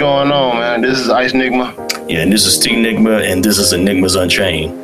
going on, man? This is Ice Enigma. Yeah, and this is T Enigma, and this is Enigmas Unchained.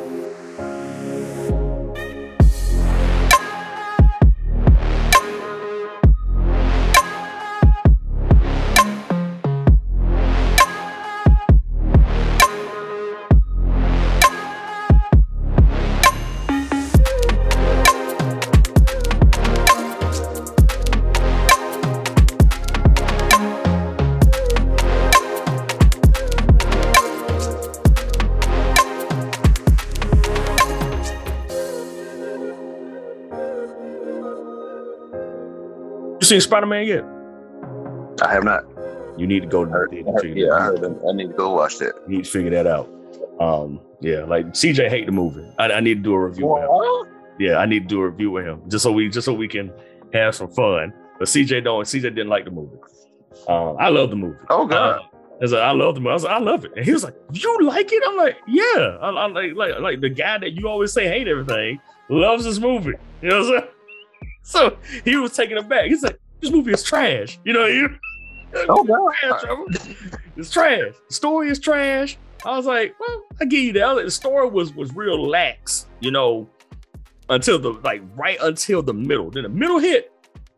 Seen Spider-Man yet? I have not. You need to go to I heard them. I need to go watch that. You need to figure that out. Yeah, like CJ hate the movie. I need to do a review with him. Yeah, I need to do a review with him just so we can have some fun. But CJ didn't like the movie. I love the movie. Oh God. I love the movie. I was like, I love it. And he was like, you like it? I'm like, yeah. I like the guy that you always say hate everything loves this movie. You know what I'm saying? So he was taking it back. He's like, this movie is trash. You know, oh God. It's trash. The story is trash. I was like, well, I give you that. The story was real lax, you know, until right until the middle. Then the middle hit.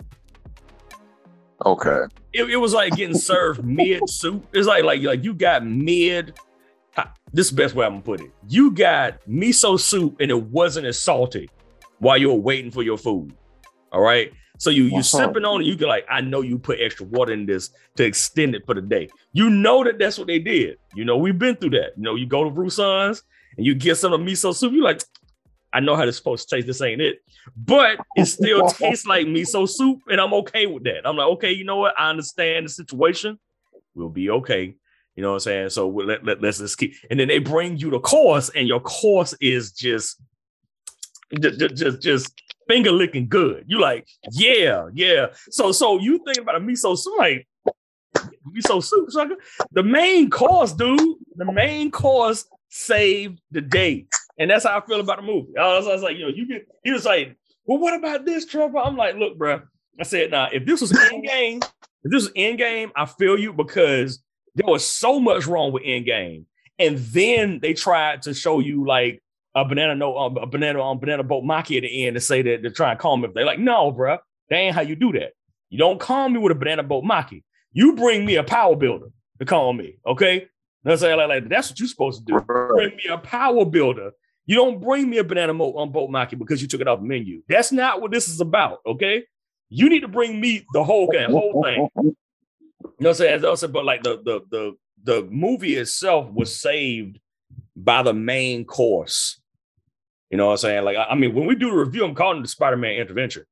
Okay. It was like getting served mid soup. It's like you got mid. This is the best way I'm gonna put it. You got miso soup and it wasn't as salty while you were waiting for your food. All right. So you sipping on it. You can I know you put extra water in this to extend it for the day. You know that's what they did. You know, we've been through that. You know, you go to Roussan's and you get some of miso soup. You're like, I know how this is supposed to taste. This ain't it. But it still tastes like miso soup. And I'm okay with that. I'm like, okay, you know what? I understand the situation. We'll be okay. You know what I'm saying? So let's just keep. And then they bring you the course and your course is just finger licking good. You like, yeah. So you thinking about a miso soup, like miso soup, sucker. The main course, dude. The main course saved the day, and that's how I feel about the movie. I was like, he was like, well, what about this, Trevor? I'm like, look, bro. I said, nah. If this was Endgame, I feel you because there was so much wrong with Endgame, and then they tried to show you like a banana boat maki at the end to say that they're trying to calm me. They're like, no, bro, that ain't how you do that. You don't calm me with a banana boat maki. You bring me a power builder to calm me, okay? That's like that's what you're supposed to do. Bring me a power builder. You don't bring me a banana boat maki because you took it off the menu. That's not what this is about, okay? You need to bring me the whole thing. You know what I'm saying? But like the movie itself was saved by the main course. You know what I'm saying? Like, I mean, when we do the review, I'm calling it the Spider-Man Intervention.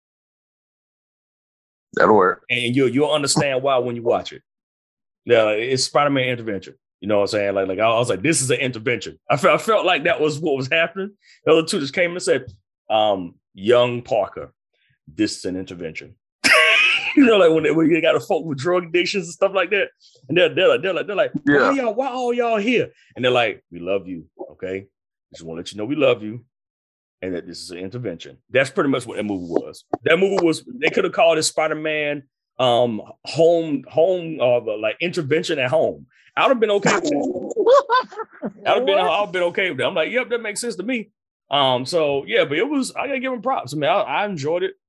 That'll work. And you'll understand why when you watch it. Yeah, it's Spider-Man Intervention. You know what I'm saying? Like I was like, this is an intervention. I felt like that was what was happening. The other two just came and said, young Parker, this is an intervention. You know, like when you got a folk with drug addictions and stuff like that. And they're like, yeah. Why all y'all here? And they're like, we love you. Okay. Just want to let you know we love you. And that this is an intervention. That's pretty much what that movie was. That movie was, they could have called it Spider-Man home like intervention at home. I would have been okay with that. I've been okay with that. I'm like, yep, that makes sense to me. So yeah, but it was, I gotta give him props. I mean, I enjoyed it.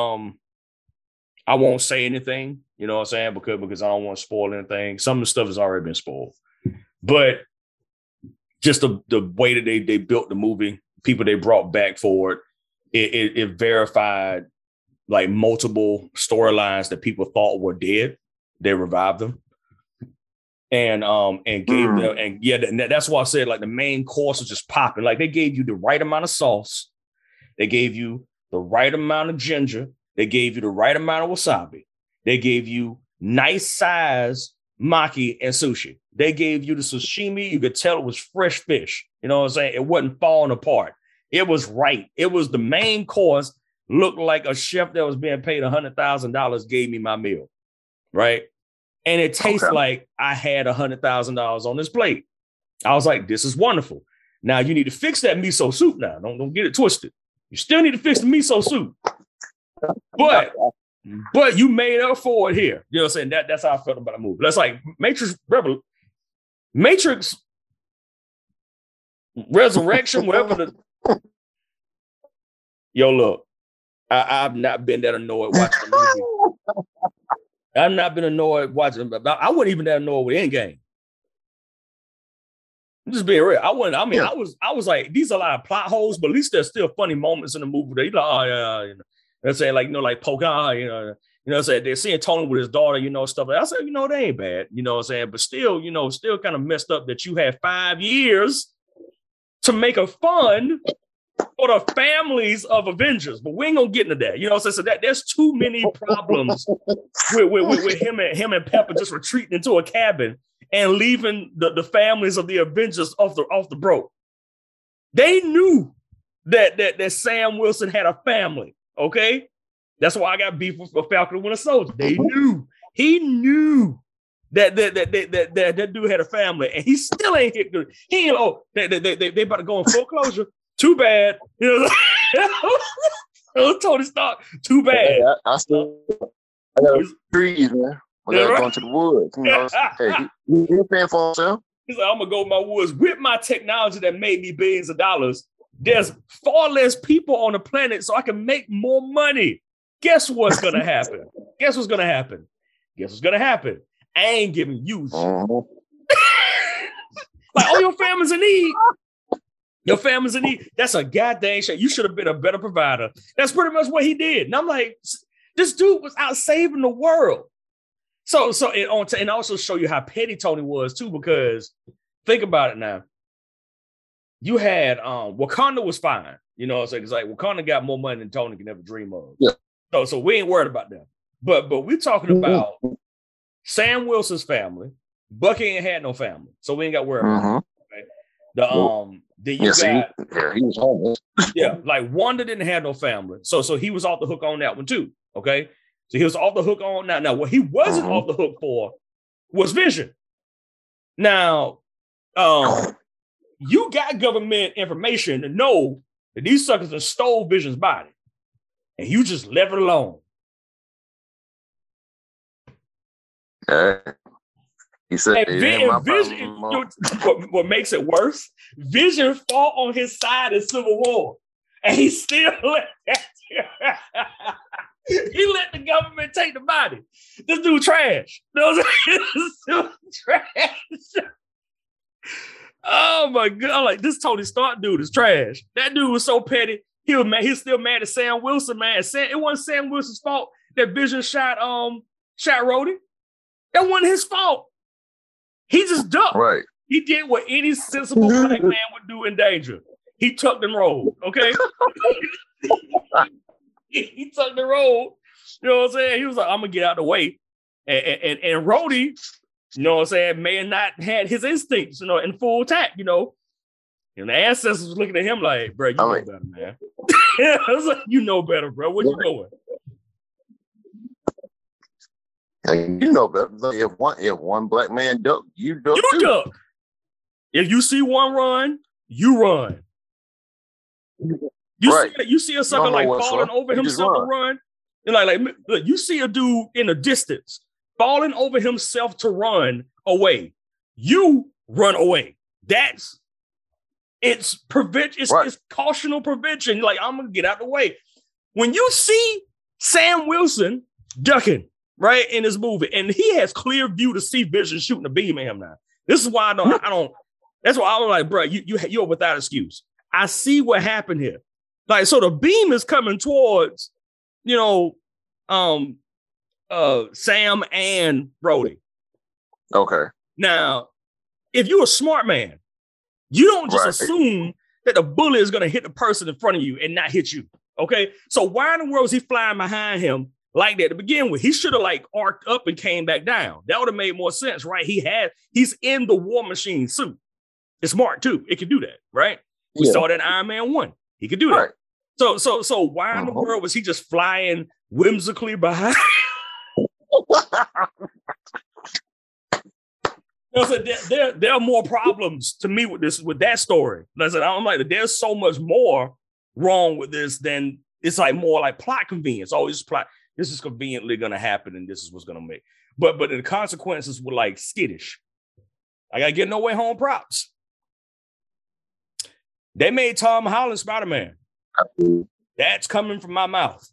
I won't say anything, you know what I'm saying? Because I don't want to spoil anything. Some of the stuff has already been spoiled. But just the way that they built the movie, people they brought back for it verified like multiple storylines that people thought were dead. They revived them. And gave them, and yeah, that's why I said like the main course was just popping. Like they gave you the right amount of sauce, they gave you the right amount of ginger, they gave you the right amount of wasabi, they gave you nice size maki and sushi. They gave you the sashimi. You could tell it was fresh fish. You know what I'm saying? It wasn't falling apart. It was right. It was the main course. Looked like a chef that was being paid $100,000 gave me my meal, right? And it tastes like I had $100,000 on this plate. I was like, this is wonderful. Now you need to fix that miso soup now. Don't get it twisted. You still need to fix the miso soup. But but you made up for it here. You know what I'm saying? That's how I felt about the movie. That's like Matrix Resurrection, whatever the. Yo, look, I've not been that annoyed watching the movie. I've not been annoyed watching. I wasn't even that annoyed with Endgame. I'm just being real. I wasn't. I mean, yeah. I was like, these are a lot of plot holes, but at least there's still funny moments in the movie. That you're like, oh yeah, you know. They're saying like, like Pocahontas, you know, saying they're seeing Tony with his daughter, stuff. I said, they ain't bad, what I'm saying, but still, still kind of messed up that you had 5 years to make a fun for the families of Avengers, but we ain't gonna get into that, what I'm saying. So that there's too many problems with him and Pepper just retreating into a cabin and leaving the families of the Avengers off the broke. They knew that Sam Wilson had a family. Okay, that's why I got beef with Falcon and Winter Soldier. He knew that dude had a family, and he still ain't hit good. He ain't. They about to go in foreclosure. Too bad, Tony Stark. Too bad. I got trees, man. We gotta go into the woods. Hey, he's paying for himself. He's like, I'm gonna go in my woods with my technology that made me billions of dollars. There's far less people on the planet, so I can make more money. Guess what's gonna happen? Guess what's gonna happen? I ain't giving you shit. Like, oh, your family's in need. Your family's in need. That's a goddamn shit. You should have been a better provider. That's pretty much what he did. And I'm like, this dude was out saving the world. So and also show you how petty Tony was too, because think about it now. You had Wakanda was fine, it's like Wakanda got more money than Tony can ever dream of. Yeah. So we ain't worried about that. But we're talking about Sam Wilson's family. Bucky ain't had no family, so we ain't got to worry about it. Okay? Then you got he was homeless. Yeah, like Wanda didn't have no family, so he was off the hook on that one too. Okay, so he was off the hook on that. Now what he wasn't off the hook for was Vision. Now, you got government information to know that these suckers have stole Vision's body, and you just left it alone. He said, Vision, what makes it worse, Vision fought on his side in Civil War, and he still let that. He let the government take the body. This dude trash. This dude trash. Oh my God! I'm like, this Tony Stark dude is trash. That dude was so petty. He was mad. He's still mad at Sam Wilson, man. It wasn't Sam Wilson's fault that Vision shot Rhodey. That wasn't his fault. He just ducked. Right. He did what any sensible black man would do in danger. He tucked and rolled. Okay. he tucked and rolled. You know what I'm saying? He was like, I'm gonna get out of the way. And Rhodey, you know what I'm saying, may have not had his instincts, in full attack, And the ancestors was looking at him like, bro, you know better, man. I was like, you know better, bro. Where you going? You know better. If one black man duck, you duck too. Duck. If you see one run, you run. You see a sucker like falling over himself to run. And like look, you see a dude in the distance falling over himself to run away. You run away. It's cautional prevention. Like, I'm gonna get out the way. When you see Sam Wilson ducking right in this movie, and he has clear view to see Vision shooting a beam at him now. This is why I don't. That's why I was like, bro, you're without excuse. I see what happened here. Like, so the beam is coming towards, Sam and Rhodey. Okay. Now, if you're a smart man, you don't just assume that the bullet is going to hit the person in front of you and not hit you. Okay. So why in the world is he flying behind him like that to begin with? He should have arced up and came back down. That would have made more sense, right? He's in the War Machine suit. It's Mark II. It can do that, right? We saw that in Iron Man 1. He could do that. Right. So why in the world was he just flying whimsically behind? There are more problems to me with that story. I'm like, there's so much more wrong with this than it's like more like plot convenience. Always plot. This is conveniently going to happen, and this is what's going to make. But the consequences were like skittish. I got to get No Way Home props. They made Tom Holland Spider-Man. That's coming from my mouth.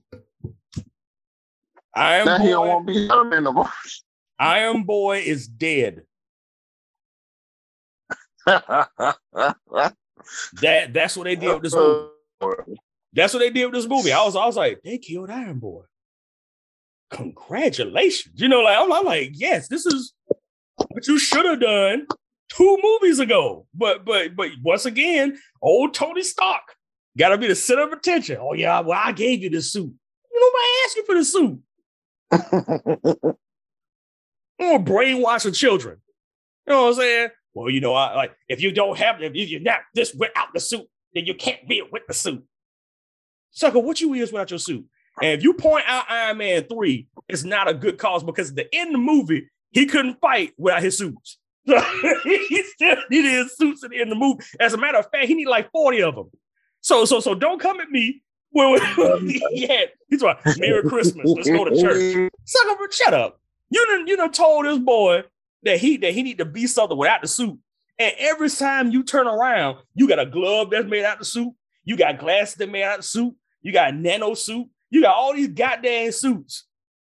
Iron Boy is dead. That's what they did with this movie. That's what they did with this movie. I was like, they killed Iron Boy. Congratulations. You know, like I'm like, yes, this is what you should have done 2 movies ago. But once again, old Tony Stark got to be the center of attention. Oh yeah, well, I gave you the suit. Nobody asked you for the suit. I'm brainwashing children. You know what I'm saying? Well, you know, if you don't have, if you're not this without the suit, then you can't be with the suit. Sucker, what you is without your suit? And if you point out Iron Man 3, it's not a good cause because at the end of the movie, he couldn't fight without his suits. He still needed his suits at the end of the movie. As a matter of fact, he needed like 40 of them. So don't come at me. He's like, Merry Christmas. Let's go to church. Sucker, shut up. You done told this boy that he need to be something without the suit. And every time you turn around, you got a glove that's made out of the suit. You got glasses that made out of the suit. You got a nano suit. You got all these goddamn suits.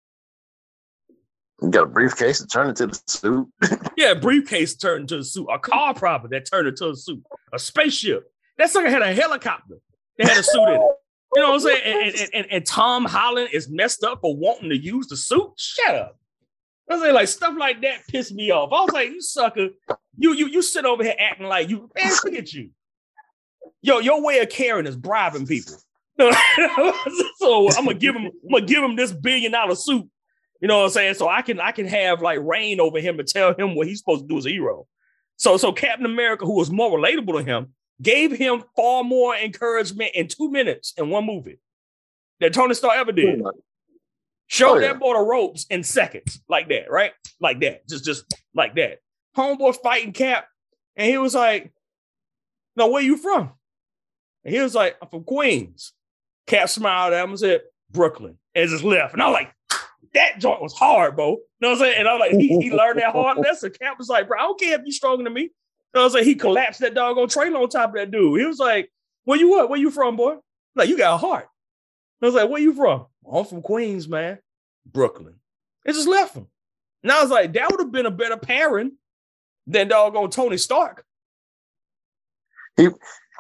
You got a briefcase that turned into the suit. Yeah, a briefcase turned into a suit. A car prop that turned into a suit. A spaceship. That sucker had a helicopter that had a suit in it. You know what I'm saying? And Tom Holland is messed up for wanting to use the suit. Shut up. I was like stuff like that pissed me off. I was like, you sucker, you sit over here acting like you, man, look at you. Your way of caring is bribing people. So I'm gonna give him this $1 billion suit. You know what I'm saying? So I can have like reign over him and tell him what he's supposed to do as a hero. So Captain America, who was more relatable to him, gave him far more encouragement in 2 minutes in one movie than Tony Stark ever did. Showed that boy the ropes in seconds, like that, right? Like that, just like that. Homeboy fighting Cap, and he was like, "No, where you from?" And he was like, "I'm from Queens." Cap smiled at him and said, "Brooklyn," and just left. And I was like, "That joint was hard, bro." You know what I'm saying? And I was like, he learned that hard lesson. Cap was like, "Bro, I don't care if you're stronger than me." You know what I'm saying? He collapsed that doggone trailer on top of that dude. He was like, "Where you at? Where you from, boy?" Like, you got a heart. I was like, "Where you from?" "I'm from Queens, man." "Brooklyn." It just left him. And I was like, that would have been a better pairing than doggone Tony Stark. I'm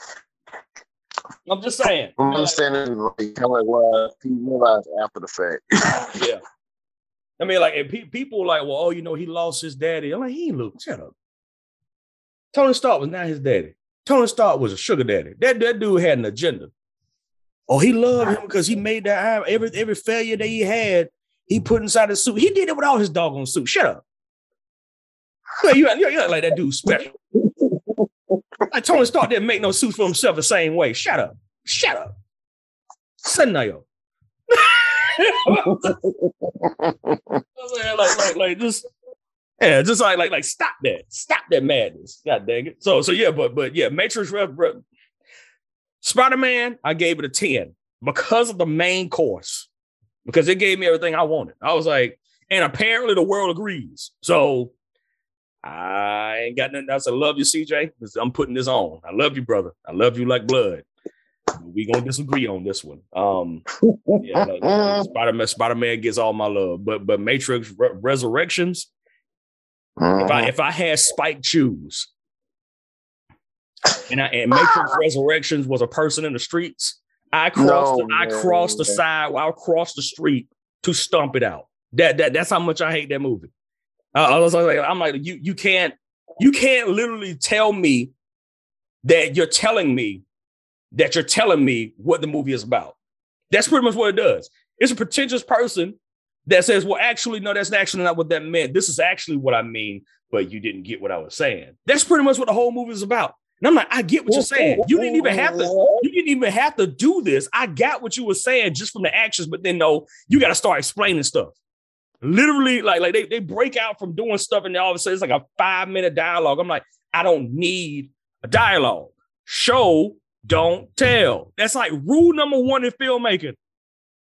just saying. I'm understanding kind of like what he realized after the fact. Yeah. I mean, like, and people like, well, oh, you know, he lost his daddy. I'm like, he ain't lose. Shut up. Tony Stark was not his daddy. Tony Stark was a sugar daddy. That dude had an agenda. Oh, he loved him because he made that every failure that he had, he put inside his suit. He did it with all his doggone suit. Shut up. You act like that dude special. Like Tony Stark didn't make no suits for himself the same way. Shut up. Shut up. Sanayo. like just yeah, just like stop that madness. God dang it. So yeah, but yeah, Matrix Spider-Man, I gave it a 10 because of the main course, because it gave me everything I wanted. I was like, and apparently the world agrees. So I ain't got nothing else. I love you, CJ. I'm putting this on. I love you, brother. I love you like blood. We gonna disagree on this one. Yeah, Spider-Man gets all my love, but Matrix Resurrections. If I had spiked shoes, and Matrix Resurrections was a person in the streets, I crossed the street to stomp it out. That's how much I hate that movie. I'm like, you can't literally tell me that you're telling me what the movie is about. That's pretty much what it does. It's a pretentious person that says, well, actually, no, that's actually not what that meant. This is actually what I mean, but you didn't get what I was saying. That's pretty much what the whole movie is about. And I'm like, I get what you're saying. You didn't even have to do this. I got what you were saying just from the actions, but then no, you got to start explaining stuff. Literally, like they break out from doing stuff and all of a sudden it's like a 5-minute dialogue. I'm like, I don't need a dialogue. Show, don't tell. That's like rule number 1 in filmmaking.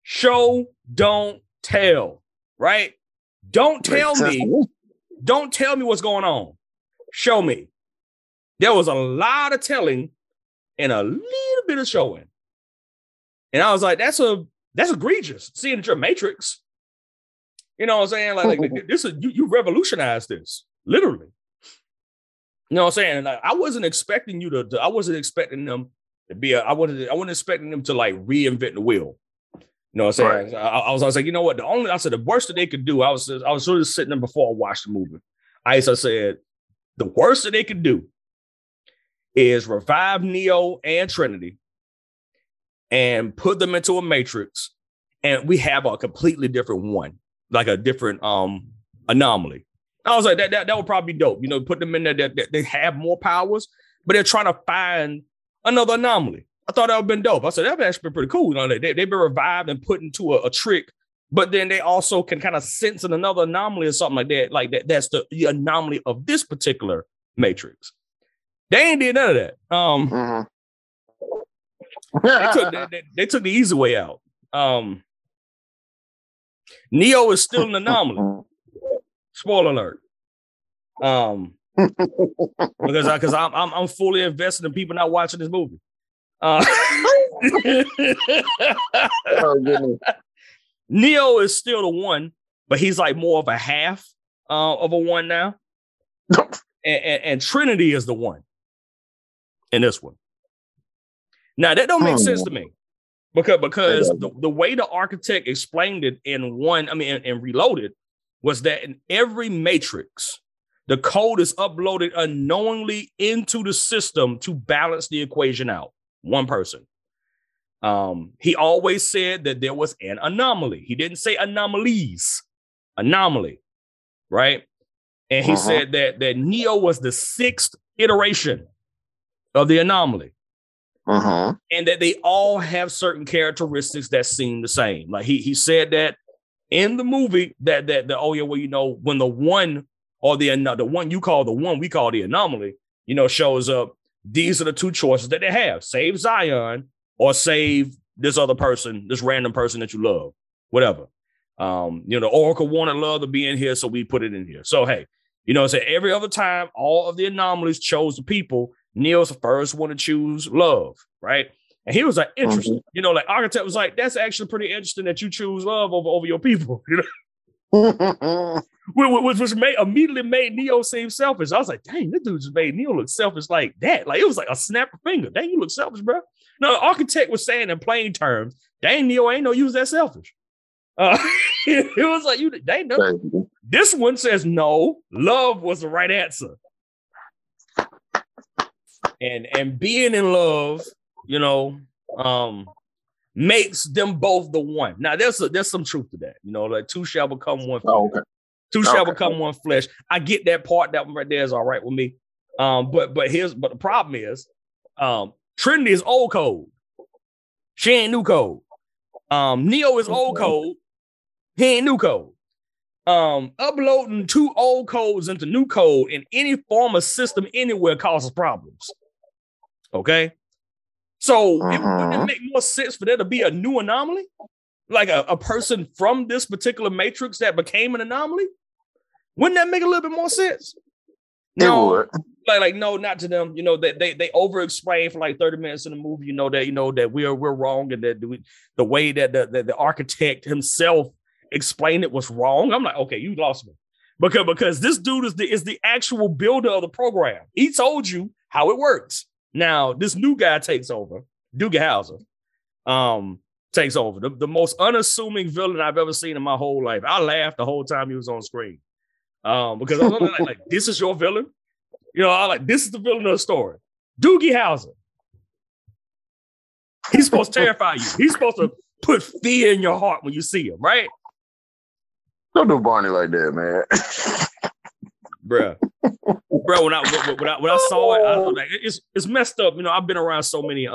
Show, don't tell, right? Don't tell me what's going on. Show me. There was a lot of telling and a little bit of showing. And I was like, that's egregious. Seeing that you're Matrix. You know what I'm saying? Like this is you revolutionized this, literally. You know what I'm saying? Like, I wasn't expecting you to I wasn't expecting them to be I wasn't expecting them to like reinvent the wheel. You know what I'm saying? Right. I was like, you know what? The worst that they could do, I was sort of sitting there before I watched the movie. I said, the worst that they could do is revive Neo and Trinity and put them into a Matrix, and we have a completely different one, like a different anomaly. I was like, that would probably be dope. You know, put them in there that they have more powers, but they're trying to find another anomaly. I thought that would have been dope. I said, that would actually been pretty cool. You know, they've been revived and put into a trick, but then they also can kind of sense in another anomaly or something like that. Like that's the anomaly of this particular Matrix. They ain't did none of that. They took the easy way out. Neo is still an anomaly. Spoiler alert. Because I'm fully invested in people not watching this movie. Neo is still the one, but he's like more of a half of a one now. and Trinity is the one in this one. Now that don't make sense to me because the way the architect explained it in Reloaded was that in every Matrix, the code is uploaded unknowingly into the system to balance the equation out. One person. He always said that there was an anomaly. He didn't say anomalies. Anomaly, right? And he said that Neo was the 6th iteration of the anomaly. And that they all have certain characteristics that seem the same. Like he said that in the movie that when the one or the one you call the one we call the anomaly, shows up, these are the two choices that they have: save Zion or save this other person, this random person that you love, whatever. The Oracle wanted love to be in here, so we put it in here. So hey, so every other time, all of the anomalies chose the people. Neo's the first one to choose love, right? And he was like, interesting. Like architect was like, that's actually pretty interesting that you choose love over your people. Which immediately made Neo seem selfish. I was like, dang, this dude just made Neo look selfish like that. Like it was like a snap of finger. Dang, you look selfish, bro. No, the architect was saying in plain terms, dang, Neo ain't no you was that selfish. It was like, you dang, no. This one says no, love was the right answer. And being in love, makes them both the one. Now there's some truth to that. Like two shall become one flesh. Oh, okay. Two shall become one flesh. I get that part. That one right there is all right with me. But the problem is, Trinity is old code. She ain't new code. Neo is old code. He ain't new code. Uploading two old codes into new code in any form of system anywhere causes problems. Okay? So wouldn't it make more sense for there to be a new anomaly? Like a person from this particular matrix that became an anomaly? Wouldn't that make a little bit more sense? No, like no, not to them. They over-explain for like 30 minutes in the movie, that we're wrong, and that the way that the architect himself explained it was wrong. I'm like, okay, you lost me. Because this dude is the actual builder of the program. He told you how it works. Now, this new guy takes over. Doogie Howser takes over. The most unassuming villain I've ever seen in my whole life. I laughed the whole time he was on screen. Because I was like, this is your villain? This is the villain of the story. Doogie Howser. He's supposed to terrify you. He's supposed to put fear in your heart when you see him, right? Don't do Barney like that, man. Bruh, when I saw it, I was like, it's messed up. I've been around so many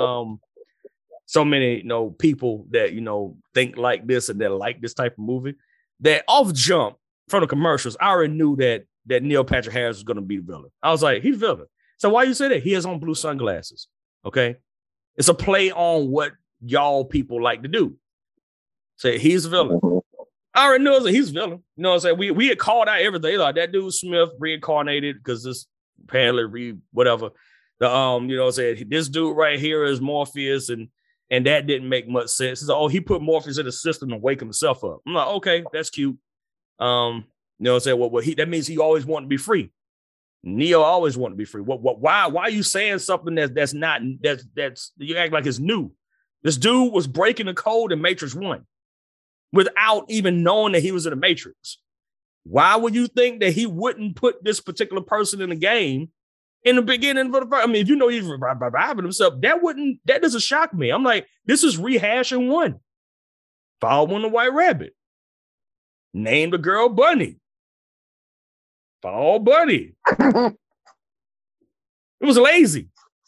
people that think like this and that like this type of movie. That off jump from the commercials, I already knew that Neil Patrick Harris was going to be the villain. I was like, he's the villain. So why you say that? He has on blue sunglasses. Okay, it's a play on what y'all people like to do. Say he's a villain. I already knew he's a villain. You know what I'm saying? We had called out everything. Like that dude Smith reincarnated because this apparently whatever. The you know what I'm saying? This dude right here is Morpheus, and that didn't make much sense. He's like, oh, he put Morpheus in the system to wake himself up. I'm like, okay, that's cute. You know what I'm saying? Well, that means he always wanted to be free. Neo always wanted to be free. Why are you saying something that's not that's you act like it's new? This dude was breaking the code in Matrix 1 without even knowing that he was in the Matrix. Why would you think that he wouldn't put this particular person in the game in the beginning? I mean, if you know he's reviving himself, that doesn't shock me. I'm like, this is rehashing 1. Following the White Rabbit. Named the girl Bunny. Follow Bunny. It was lazy.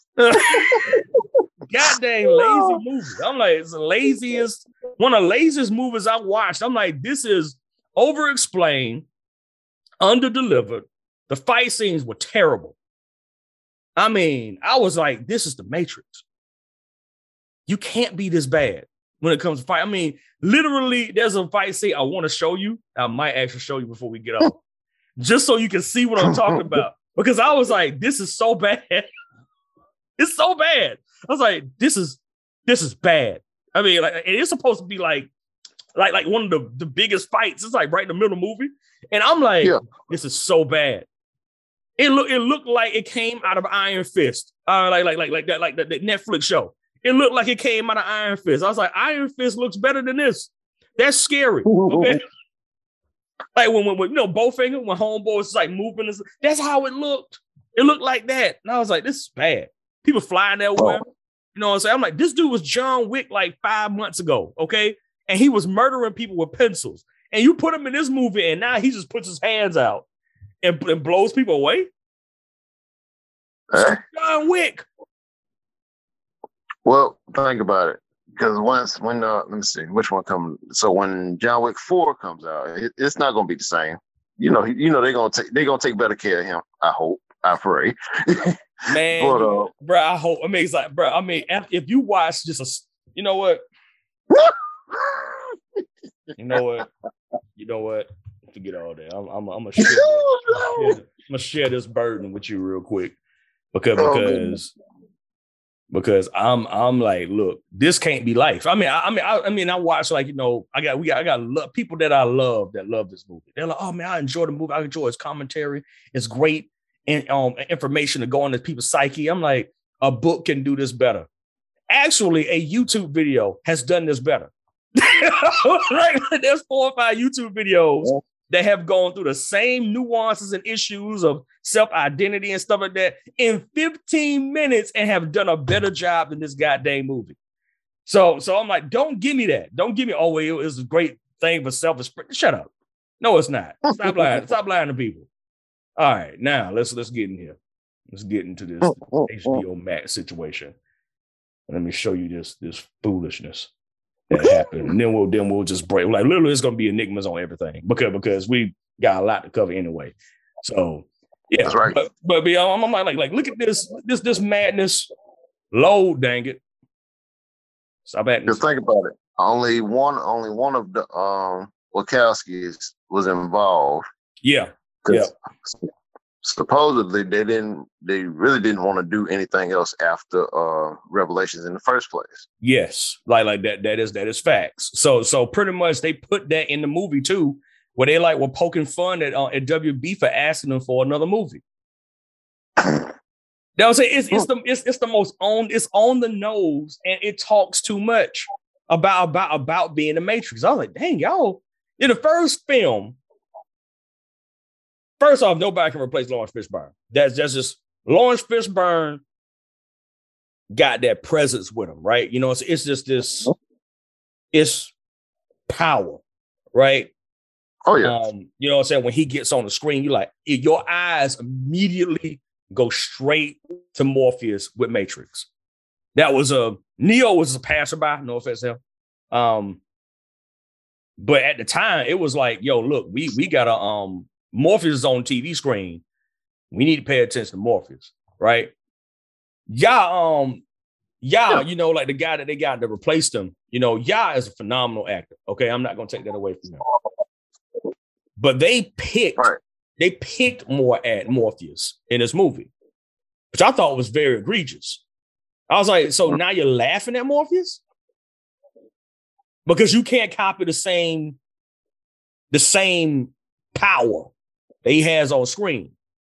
Goddamn lazy movie. I'm like, it's the laziest, one of the laziest movies I watched. I'm like, this is over-explained, under-delivered. The fight scenes were terrible. I mean, I was like, this is the Matrix. You can't be this bad when it comes to fight. I mean, literally, there's a fight scene I want to show you. I might actually show you before we get off. Just so you can see what I'm talking about. Because I was like, this is so bad. It's so bad. I was like, this is bad. I mean, like, it's supposed to be like one of the biggest fights. It's like right in the middle of the movie. And I'm like, This is so bad. It looked like it came out of Iron Fist. Like the Netflix show. It looked like it came out of Iron Fist. I was like, Iron Fist looks better than this. That's scary. Okay. Like when you know, Bowfinger, when Homeboy was like moving, that's how it looked. It looked like that. And I was like, this is bad. People flying everywhere. You know what I'm saying? I'm like, this dude was John Wick like 5 months ago, okay? And he was murdering people with pencils. And you put him in this movie, and now he just puts his hands out and blows people away? John Wick. Well, think about it. Because when let me see which one comes. So when John Wick 4 comes out, it's not going to be the same. You know they're gonna take better care of him. I hope. I pray. Man, but, bro, I hope. I mean, it's like, bro. I mean, if you watch just you know what, you know what, forget all that. I'm gonna share this burden with you real quick because I'm like, look, this can't be life. I mean, I watch, like, you know, I got people that I love that love this movie. They're like, oh man, I enjoy the movie. I enjoy its commentary. It's great and information to go into people's psyche. I'm like, a book can do this better. Actually, a YouTube video has done this better. Right? There's 4 or 5 YouTube videos that have gone through the same nuances and issues of self-identity and stuff like that in 15 minutes and have done a better job than this goddamn movie. So I'm like, don't give me that. Don't give me, oh, well, it was a great thing for self-expression. Shut up. No, it's not. Stop lying. Stop lying to people. All right, now let's get in here. Let's get into this HBO Max situation. Let me show you this foolishness that happened. And then we'll just break. Like, literally, it's gonna be enigmas on everything because we got a lot to cover anyway. So yeah, that's right. But I'm like, look at this madness. Load, dang it. Stop at just think about it. Only one of the Wachowskis was involved. Yeah. Supposedly they really didn't want to do anything else after Revelations in the first place. Yes, like that is facts. So pretty much they put that in the movie too, where they were poking fun at WB for asking them for another movie. That was it's the most on the nose, and it talks too much about being the Matrix. I was like, dang, y'all, in the first film. First off, nobody can replace Lawrence Fishburne. That's just Lawrence Fishburne got that presence with him, right? You know, it's just this, it's power, right? Oh yeah. You know what I'm saying? When he gets on the screen, your eyes immediately go straight to Morpheus with Matrix. That was Neo was a passerby, no offense to him. But at the time, it was like, yo, look, we got a Morpheus is on TV screen. We need to pay attention to Morpheus, right? Y'all Yeah, you know, like the guy that they got to replace him, you know, is a phenomenal actor. Okay, I'm not gonna take that away from him. But they picked Morpheus in this movie, which I thought was very egregious. I was like, so now you're laughing at Morpheus? Because you can't copy the same power that he has on screen.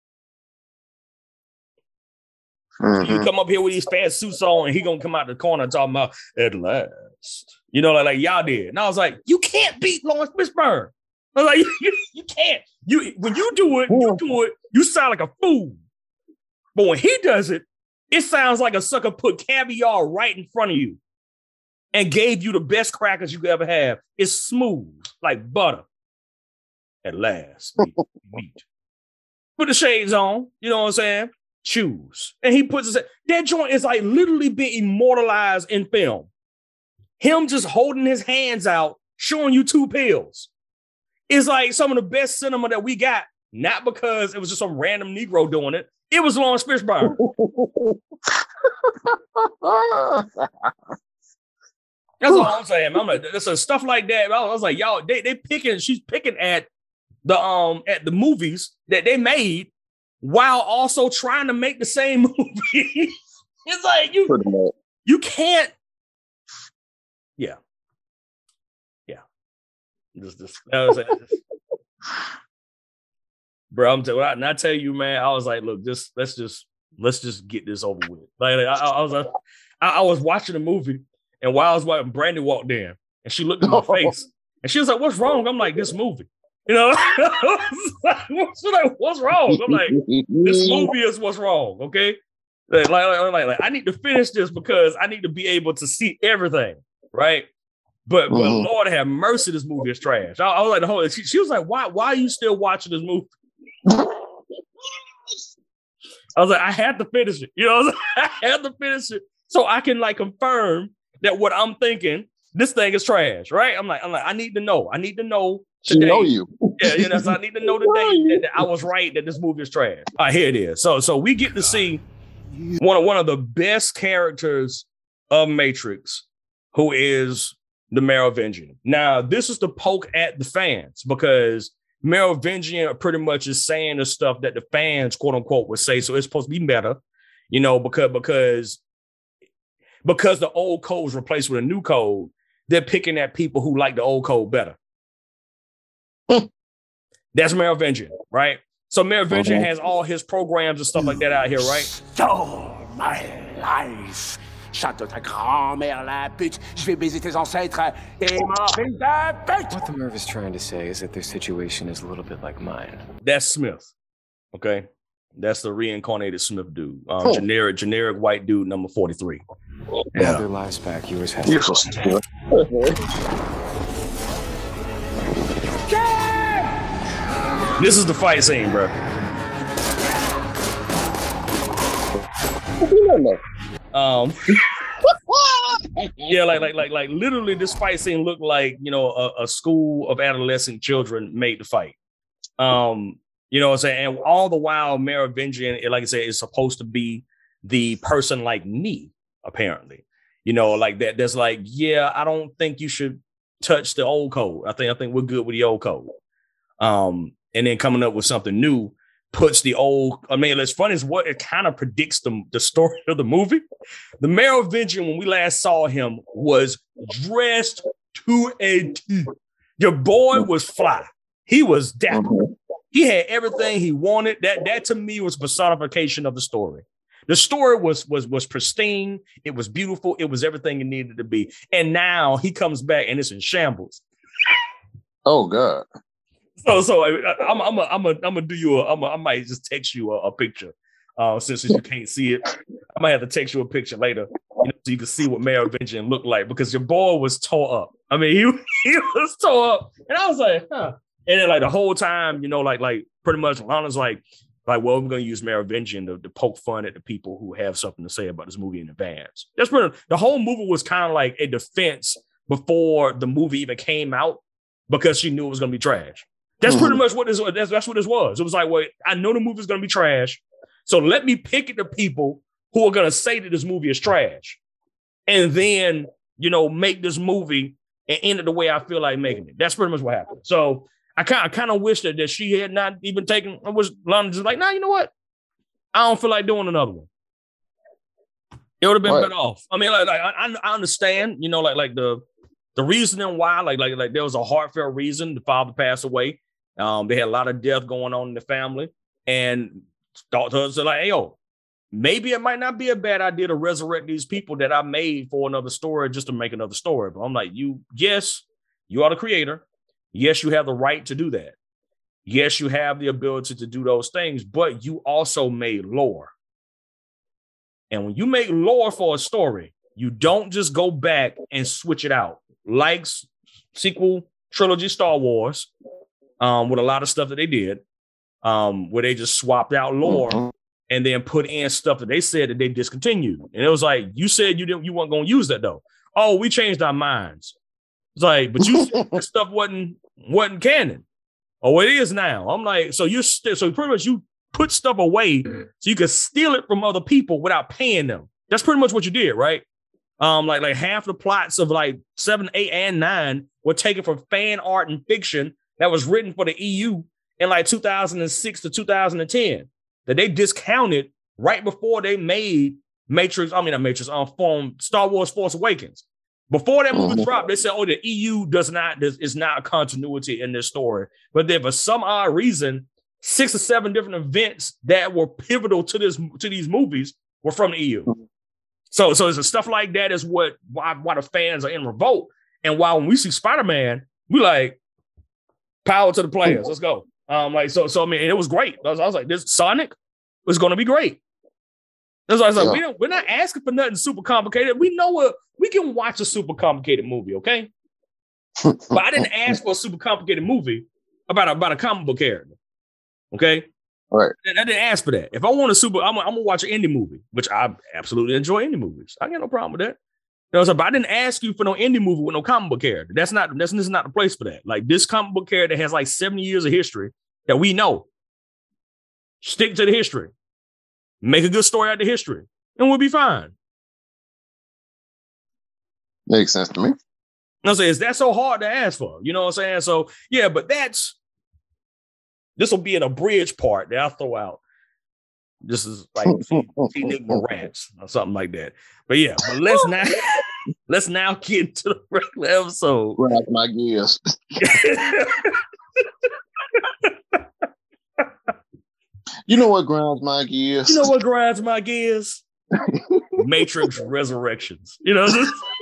Mm-hmm. You come up here with these fast suits on, and he gonna come out the corner talking about at last. You know, like y'all did. And I was like, you can't beat Lawrence Fishburne. I was like, you can't. When you do it, you sound like a fool. But when he does it, it sounds like a sucker put caviar right in front of you and gave you the best crackers you could ever have. It's smooth, like butter. At last, meat. Put the shades on, you know what I'm saying? Choose. And he puts his, that joint is like literally being immortalized in film. Him just holding his hands out, showing you two pills. It's like some of the best cinema that we got, not because it was just some random Negro doing it. It was Lawrence Fishburne. That's all I'm saying. I'm like, there's stuff like that. I was like, y'all, she's picking at the movies that they made while also trying to make the same movie. It's like you can't. Yeah. Bro, I'm telling you, and I tell you, man, I was like, look, let's just get this over with. Like I was watching a movie, and while I was watching, Brandy walked in, and she looked at my face, and she was like, "What's wrong?" I'm like, "This movie." You know, what's wrong? I'm like, this movie is what's wrong. Okay, like I need to finish this because I need to be able to see everything, right? But Lord have mercy, this movie is trash. I was like, she was like, why are you still watching this movie? I was like, I had to finish it. You know, I had to finish it so I can like confirm that what I'm thinking, this thing is trash, right? I'm like, I need to know. I need to know today. Know you. Yeah, so I need to know today that I was right, that this movie is trash. All right, here it is. So we get to see one of the best characters of Matrix, who is the Merovingian. Now, this is to poke at the fans because Merovingian pretty much is saying the stuff that the fans, quote unquote, would say. So it's supposed to be meta, you know, because the old code was replaced with a new code. They're picking at people who like the old code better. That's Merovingian, right? So Merovingian has all his programs and stuff like that out here, right? Stole my life. Chante ta grand-mère la pute. Je vais baiser tes ancêtres et mon fils de pute. What the Merv is trying to say is that their situation is a little bit like mine. That's Smith. Okay. That's the reincarnated Smith dude. Generic white dude, number 43. Yeah. Their lives back, yours has to. This is the fight scene, bro. Yeah, like literally this fight scene looked like, you know, a school of adolescent children made the fight. You know what I'm saying? And all the while, Merovingian, like I said, is supposed to be the person like me, apparently. You know, like that. That's like, yeah, I don't think you should touch the old code. I think we're good with the old code. And then coming up with something new puts the old. I mean, it's funny is what it kind of predicts the story of the movie. The Merovingian, when we last saw him, was dressed to a T. Your boy was fly. He was dapper. He had everything he wanted. That to me was personification of the story. The story was pristine. It was beautiful. It was everything it needed to be. And now he comes back and it's in shambles. Oh God. So I'm gonna do you. I might just text you a picture. Since you can't see it, I might have to text you a picture later, you know, so you can see what Merovingian looked like, because your boy was tore up. I mean, he was tore up, and I was like, huh. And then like the whole time, you know, like pretty much Lana's like, well, we're going to use Merovingian to poke fun at the people who have something to say about this movie in advance. That's pretty. The whole movie was kind of like a defense before the movie even came out, because she knew it was going to be trash. That's pretty much what this. That's what this was. It was like, well, I know the movie is going to be trash, so let me pick at the people who are going to say that this movie is trash. and then, make this movie and end it the way I feel like making it. That's pretty much what happened. So I kind of wish that she had not even taken. I was just like, nah, you know what? I don't feel like doing another one. It would have been better off. I mean, I understand, like the reasoning why, like there was a heartfelt reason the father passed away. They had a lot of death going on in the family, and thought to us like, hey, yo, maybe it might not be a bad idea to resurrect these people that I made for another story just to make another story. But I'm like, yes, you are the creator. Yes, you have the right to do that. Yes, you have the ability to do those things, but you also made lore. And when you make lore for a story, you don't just go back and switch it out. Like sequel trilogy Star Wars, with a lot of stuff that they did, where they just swapped out lore and then put in stuff that they said that they discontinued. And it was like, you said you weren't going to use that though. Oh, we changed our minds. It's like, but you said that stuff wasn't canon. Oh, it is now. I'm like, so pretty much you put stuff away so you could steal it from other people without paying them. That's pretty much what you did, right? Like half the plots of like 7, 8, and 9 were taken from fan art and fiction that was written for the EU in like 2006 to 2010 that they discounted right before they made Star Wars Force Awakens. Before that movie dropped, they said, oh, the EU is not a continuity in this story. But then for some odd reason, 6 or 7 different events that were pivotal to these movies were from the EU. So it's stuff like that is why the fans are in revolt. And while when we see Spider-Man, we like, power to the players. Let's go. I mean, it was great. I was like, this Sonic was going to be great. That's why I was like, we're not asking for nothing super complicated. We know we can watch a super complicated movie, okay? But I didn't ask for a super complicated movie about a comic book character, okay? All right. I didn't ask for that. If I want I'm gonna watch an indie movie, which I absolutely enjoy indie movies. I got no problem with that. But I didn't ask you for no indie movie with no comic book character. This is not the place for that. Like this comic book character has like 70 years of history that we know. Stick to the history. Make a good story out of the history, and we'll be fine. Makes sense to me. I'm saying, is that so hard to ask for? You know what I'm saying? So yeah, but this will be an abridged part that I'll throw out. This is like Enigma rants or something like that. But yeah, but let's now get into the regular episode. Right, my gears. You know what grinds my gears? You know what grinds my gears? Matrix Resurrections. You know,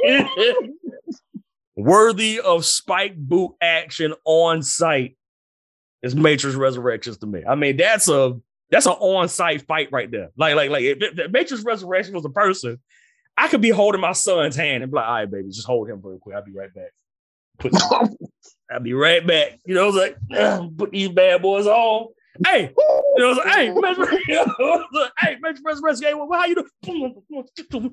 worthy of Spike boot action on site is Matrix Resurrections to me. I mean, that's an on-site fight right there. Like if Matrix Resurrection was a person, I could be holding my son's hand and be like, all right, baby, just hold him real quick. I'll be right back. I'll be right back. You know, it's like, put these bad boys on. Hey, you know, it's like, hey, Matrix Resurrection, how you doing?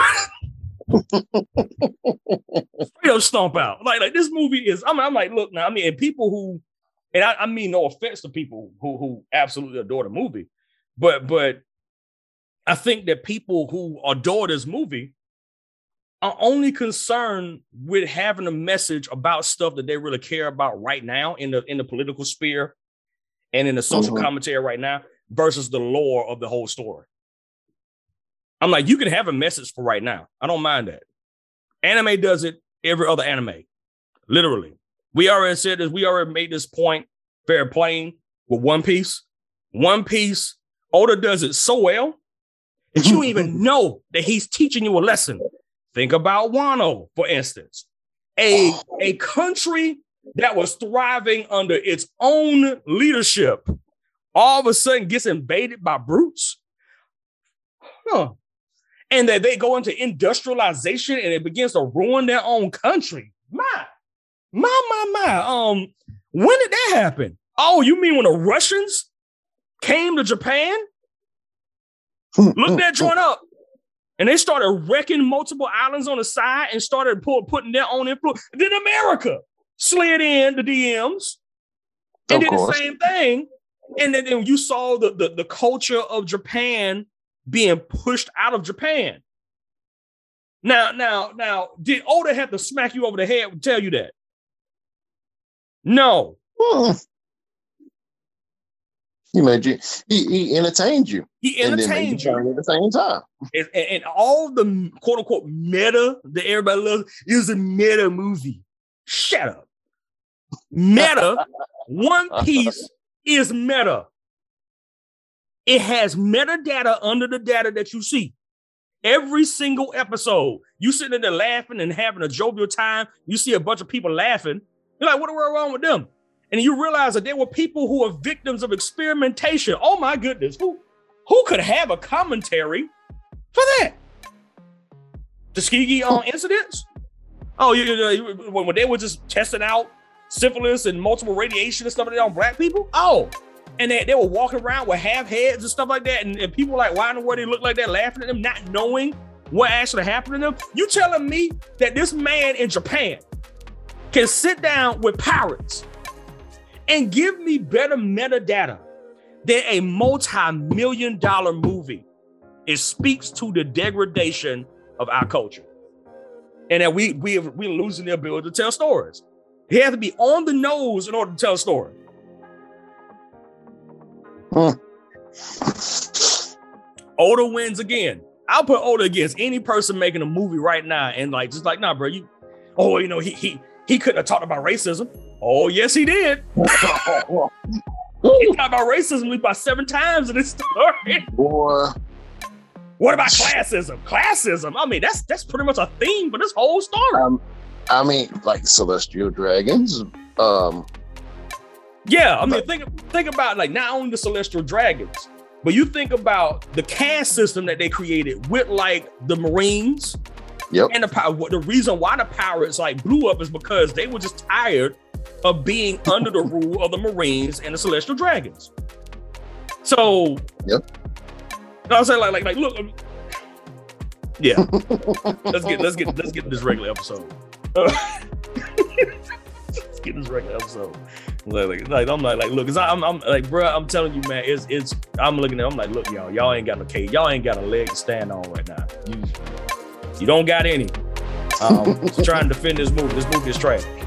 Straight up stomp out. Like this movie is, I'm like, look now, I mean, and people who, and I mean no offense to people who absolutely adore the movie, but I think that people who adore this movie are only concerned with having a message about stuff that they really care about right now in the political sphere and in the social commentary right now versus the lore of the whole story. I'm like, you can have a message for right now. I don't mind that. Anime does it, every other anime. Literally. We already said this. We already made this point very plain with One Piece. One Piece, Oda does it so well that you don't even know that he's teaching you a lesson. Think about Wano, for instance. A country that was thriving under its own leadership all of a sudden gets invaded by brutes. And that they go into industrialization and it begins to ruin their own country. My. When did that happen? Oh, you mean when the Russians came to Japan? Look that joint up. And they started wrecking multiple islands on the side and started putting their own influence. Then America slid in the DMs and did the same thing. And then you saw the culture of Japan being pushed out of Japan. Now, did Oda have to smack you over the head and tell you that? No. He made you. He entertained you. He entertained you at the same time. And all the quote unquote meta that everybody loves is a meta movie. Shut up. Meta. One Piece is meta. It has metadata under the data that you see. Every single episode, you sitting there laughing and having a jovial time. You see a bunch of people laughing. You're like, what the world wrong with them? And you realize that there were people who are victims of experimentation. Oh my goodness, who could have a commentary for that? Tuskegee incidents? Oh, when they were just testing out syphilis and multiple radiation and stuff like that on black people? Oh, and they were walking around with half heads and stuff like that. And people like, why in the world they look like that, laughing at them, not knowing what actually happened to them? You telling me that this man in Japan can sit down with pirates and give me better metadata than a multi-million-dollar movie? It speaks to the degradation of our culture, and that we're losing the ability to tell stories. He has to be on the nose in order to tell a story. Oda wins again. I'll put Oda against any person making a movie right now, and nah, bro. He couldn't have talked about racism. Oh, yes, he did. He talked about racism about 7 times in this story. Boy. What about classism? Classism. I mean, that's pretty much a theme for this whole story. I mean, like celestial dragons. Yeah, I mean, think about like not only the celestial dragons, but you think about the caste system that they created with like the Marines. Yep. And the reason why the pirates like blew up is because they were just tired of being under the rule of the Marines and the Celestial Dragons. So, yep. I was saying like look, yeah. let's get this regular episode. Let's get this regular episode. Like I'm like look, cause I'm like, bro, I'm telling you, man, it's I'm looking at, I'm like, look, y'all ain't got no case, y'all ain't got a leg to stand on right now. You don't got any. Trying to defend this movie. This movie is trash.